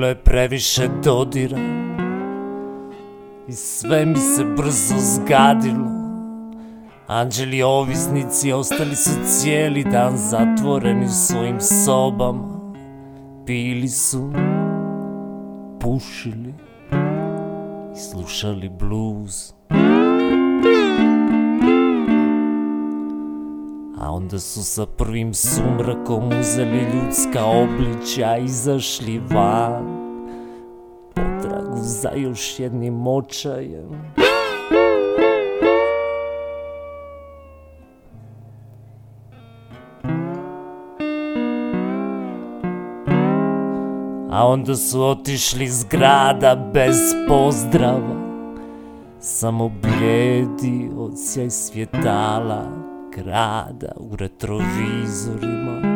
bilo je previše dodira i sve mi se brzo zgadilo. Anđeli ovisnici ostali su cijeli dan zatvoreni u svojim sobama. Pili su, pušili i slušali blues. A onda su sa prvim sumrakom uzeli ljudska obličja, izašli van, potragu za još jednim očajem. A onda su otišli iz grada bez pozdrava, samo blijedi odsjaj svjetala grada u retrovizorima.